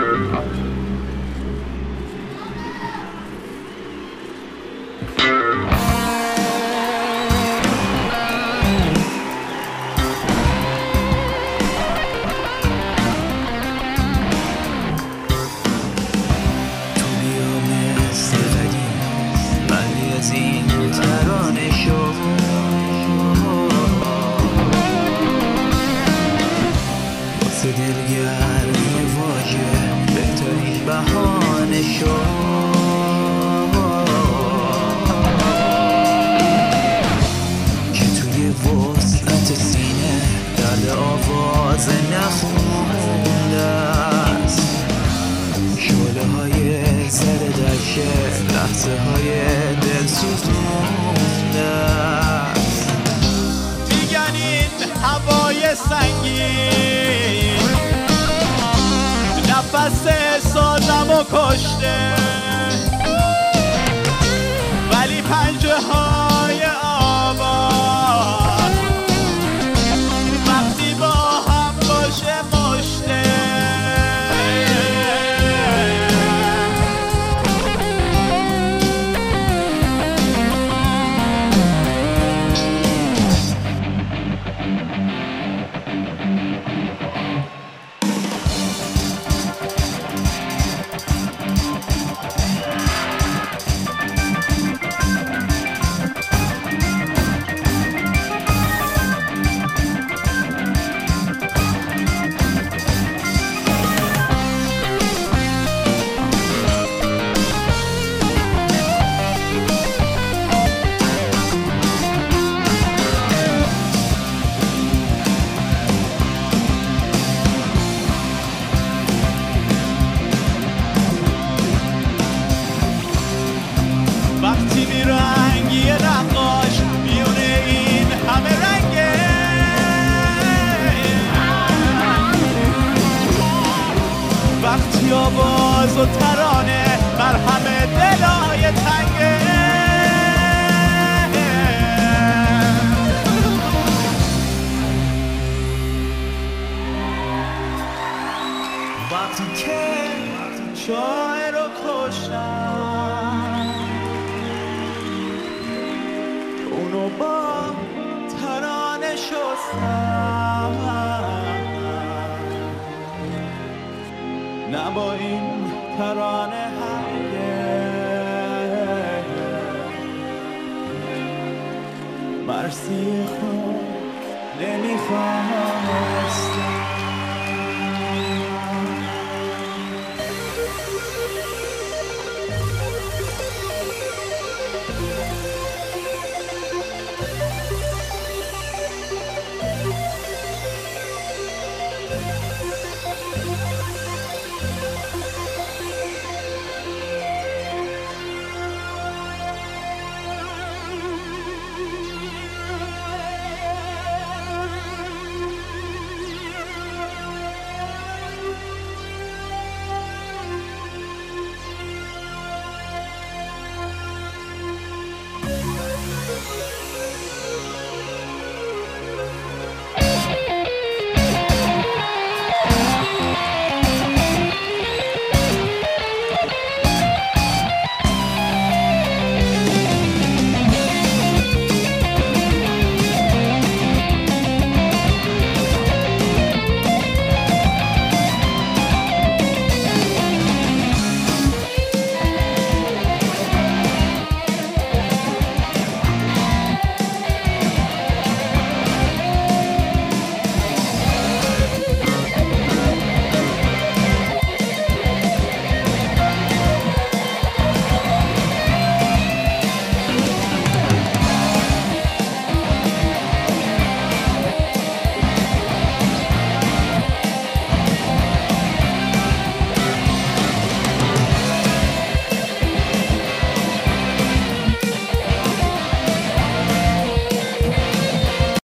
دلگرمی واژه بهترین بهانه شد که توی وسعت سینه درد آواز نخونده است، شعله های سر درشه لحظه های دل سوزونده است. میگن این هوای سنگین نفس سازمو کشته، ولی پنجه های آواز وقتی با هم باشه مشته. وقتی میرنگ یه نقاش میونه این همه رنگه، وقتی آواز و ترانه بر همه دلای تنگه، وقتی که شاعر رو کشتن اونو با ترانه شستن، نه با این ترانه هرگز مرسی خود نمیخواستم.